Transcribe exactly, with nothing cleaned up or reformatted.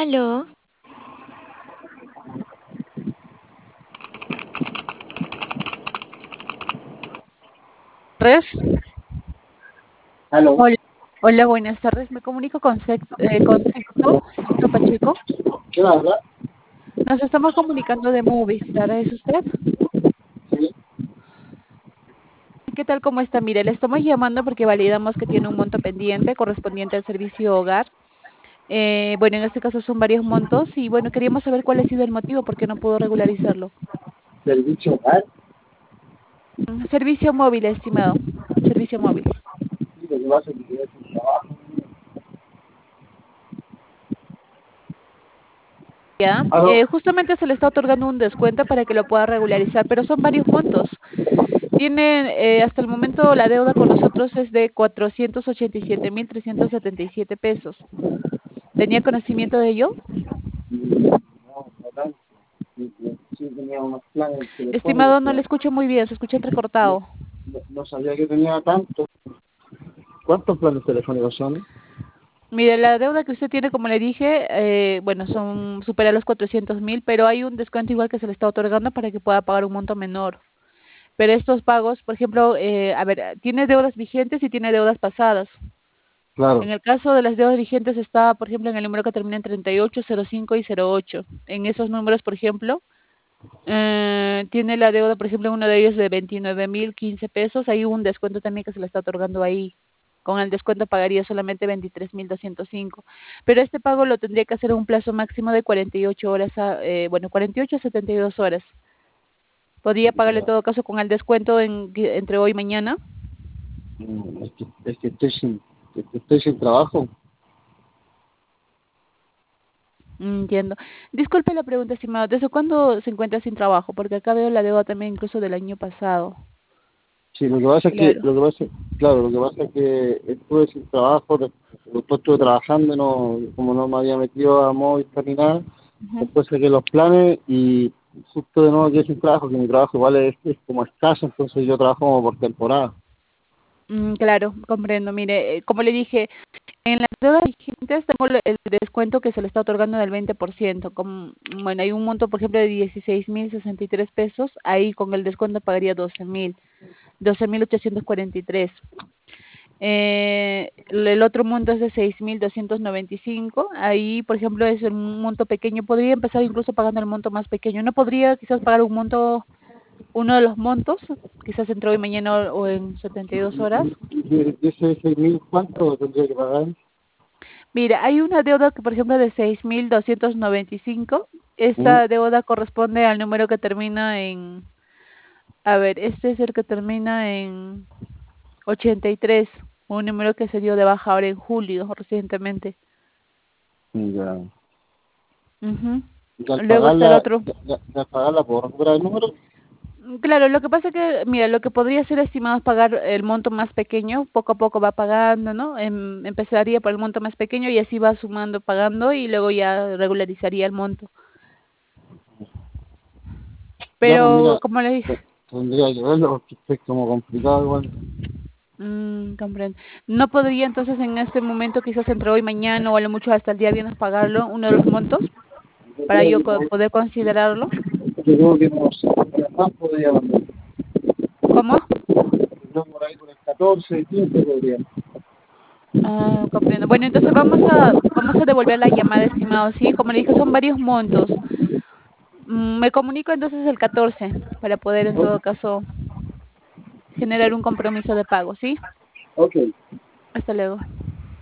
Aló, Res. Aló, Hola, hola, buenas tardes. Me comunico con, Sex- eh, con Sixto, Sixto Pacheco. ¿quién habla? Nos estamos comunicando de Movistar. ¿Es usted? Sí, ¿Qué tal? ¿Cómo está? Mire, le estamos llamando porque validamos que tiene un monto pendiente correspondiente al servicio hogar. Eh, bueno, en este caso son varios montos y bueno, queríamos saber cuál ha sido el motivo por qué no pudo regularizarlo. servicio hogar. Mm, Servicio móvil, estimado. Servicio móvil. Sí, lo que pasa es que quedé sin trabajo. Ya, Aló, eh, justamente se le está otorgando un descuento para que lo pueda regularizar, pero son varios montos. Tiene, eh, hasta el momento la deuda con nosotros es de cuatrocientos ochenta y siete mil trescientos setenta y siete pesos. ¿Tenía conocimiento de ello? no, no tanto. Sí, sí, sí tenía unos planes telefónicos, Estimado, no le pero escucho muy bien, se escucha no, entrecortado. no, no sabía que tenía tanto. ¿Cuántos planes telefónicos son? Mire, la deuda que usted tiene, como le dije, eh, bueno, son supera los cuatrocientos mil, pero hay un descuento igual que se le está otorgando para que pueda pagar un monto menor. Pero estos pagos, por ejemplo, eh, a ver, tiene deudas vigentes y tiene deudas pasadas. En Claro. el caso de las deudas vigentes está, por ejemplo, en el número que termina en treinta y ocho, cero cinco y cero ocho. En esos números, por ejemplo, eh, tiene la deuda, por ejemplo, uno de ellos de veintinueve mil quince pesos. Hay un descuento también que se le está otorgando ahí. Con el descuento pagaría solamente veintitrés mil doscientos cinco. Pero este pago lo tendría que hacer en un plazo máximo de cuarenta y ocho horas, a, eh, bueno, cuarenta y ocho a setenta y dos horas. Podría pagarle en Ya. todo caso con el descuento en, entre hoy y mañana. Mm, Es que, es que estoy sin, es que estoy sin trabajo. Mm, Entiendo. Disculpe la pregunta, estimado. ¿Desde cuándo se encuentra sin trabajo? Porque acá veo la deuda también incluso del año pasado. Sí, lo que pasa es que, Claro. lo que pasa, claro, lo que pasa es que estuve sin trabajo, de- después estuve trabajando, y no, como no me había metido a Movistar ni nada, Ujú. después saqué los planes y justo de nuevo quedé sin trabajo, que mi trabajo igual es, es como escaso, entonces yo trabajo como por temporada. Mm, claro, comprendo. Mire, eh, como le dije, en las deudas vigentes tengo el el descuento que se le está otorgando del veinte por ciento. Como, bueno, hay un monto, por ejemplo, de dieciséis mil sesenta y tres pesos. Ahí con el descuento pagaría doce mil, doce mil ochocientos cuarenta y tres. Eh, el otro monto es de seis mil doscientos noventa y cinco. Ahí, por ejemplo, es un monto pequeño. Podría empezar incluso pagando el monto más pequeño. No podría quizás pagar un monto, uno de los montos, quizás entre hoy, mañana o en setenta y dos Y, horas. y, y de de ese seis mil, ¿cuánto tendría que pagar? Mira, hay una deuda que, por ejemplo, de seis mil doscientos noventa y cinco. ¿Mm? Esta deuda corresponde al número que termina en, a ver, este es el que termina en ochenta y tres, un número que se dio de baja ahora en julio, recientemente. Ya. Ujú. Y al Luego está el pagarla, otro. ya, ya- ya al pagarla, ¿puedo recuperar el número? Mm, Claro, lo que pasa es que, mira, lo que podría ser estimado es pagar el monto más pequeño, poco a poco va pagando, ¿no? Em- empezaría por el monto más pequeño y así va sumando, pagando y luego ya regularizaría el monto. Ya, pues Pero, mira, como le dije, te- tendría que verlo porque es como complicado igual. mm, comprendo. ¿No podría entonces en este momento, quizás entre hoy y mañana o a lo mucho hasta el día viernes pagarlo, uno de los montos, Yo para creo yo que co- por, poder considerarlo? yo creo que no sé, más podría mandar. ¿Cómo? Yo por ahí por el catorce, quince podría. Ah, comprendo. Bueno, entonces vamos a vamos a devolver la llamada, estimado, ¿sí? Como le dije, son varios montos. Mm, Me comunico entonces el catorce para poder en todo caso generar un compromiso de pago, ¿sí? Ok. Hasta luego.